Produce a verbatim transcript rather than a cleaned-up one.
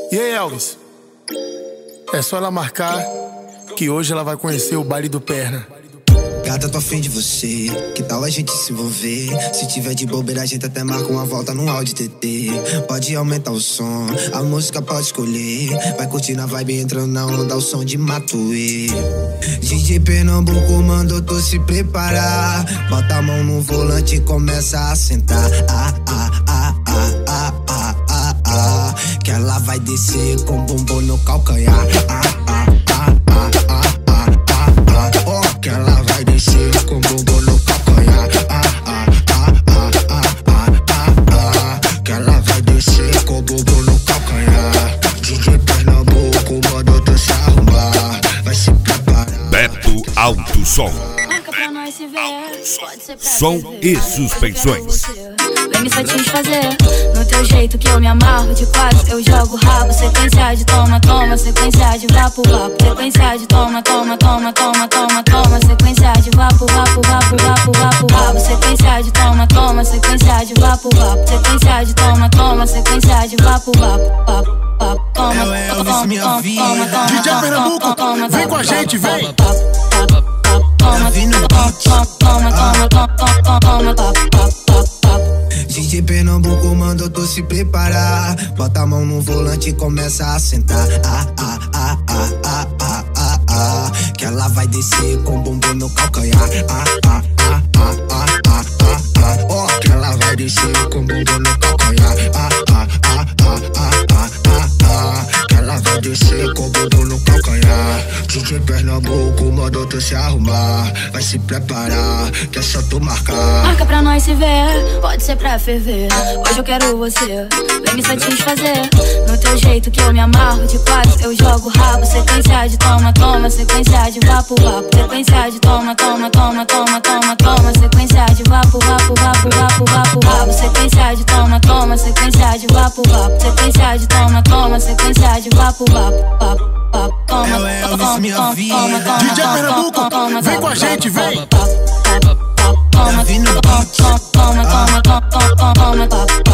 E aí, Elvis? É só ela marcar que hoje ela vai conhecer o baile do Perna. Gata, tô afim de você, que tal a gente se envolver? Se tiver de bobeira a gente até marca uma volta no Audi T T. Pode aumentar o som, a música pode escolher. Vai curtir na vibe entrando na onda, o som de Matuê. D J Pernambuco mandou tu se preparar. Bota a mão no volante e começa a sentar. Ah, ah, ah, ah, ah, ah, ah, ah. Que ela vai descer com bumbum no calcanhar. Ah, ah, ah, ah, ah, ah, ah, ah. Oh, que ela vai descer com bumbum no calcanhar. Ah, ah, ah, ah, ah, ah, ah, ah. Que ela vai descer com bumbum no calcanhar. D J Pernambuco mandou tu se arrumar. Vai se preparar. Beto Alto Som. Marca pra nós se ver. Pode ser pra Som e suspensões. Vem me satisfazer no teu jeito que eu me amarro. De quatro eu jogo rabo. Sequência de toma, toma. Sequência de vapo, vapo. Sequência de toma, toma, toma, toma, toma, toma. Sequência de vapo, vapo, vapo, vapo, vapo, vapo. Sequência de toma, toma. Sequência de vapo, vapo. Sequência de toma, toma. Sequência de vapo, vapo, vapo, vapo. Toma, É o Elvis, minha vida. D J Pernambuco, vem com a gente, vem. Toma, toma, toma, toma, toma, toma, toma. D J Pernambuco mandou tu se preparar. Bota a mão no volante e começa a sentar. Ah, ah, ah, ah, ah, ah, ah, ah. Que ela vai descer com bumbum no calcanhar. Ah, ah, ah, ah, ah, ah, ah, ah. Oh, que ela vai descer com bumbum no calcanhar. Ah, ah, ah, ah, ah, ah, ah, ah. Que ela vai descer com bumbum no calcanhar. D J Pernambuco mandou tu se arrumar. Vai se preparar, que é só tu marcar. Marca pra nós se ver, pode ser pra ferver. Hoje eu quero você, vem me satisfazer no teu jeito que eu me amarro. De quatro eu jogo rabo. Sequência de toma, toma. Sequência de vapo, vapo. Sequência de toma, toma, toma, toma, toma, toma. Sequência de vapo, vapo, vapo, vapo, vapo, vapo. Sequência de toma, toma. Sequência de vapo, vapo. Sequência de toma, toma. Sequência de vapo, vapo, vapo, vapo. Toma, É o Elvis, minha vida. D J Pernambuco, vem com a gente, vem. Toma, toma, toma, toma, toma, toma, toma, toma, toma, toma.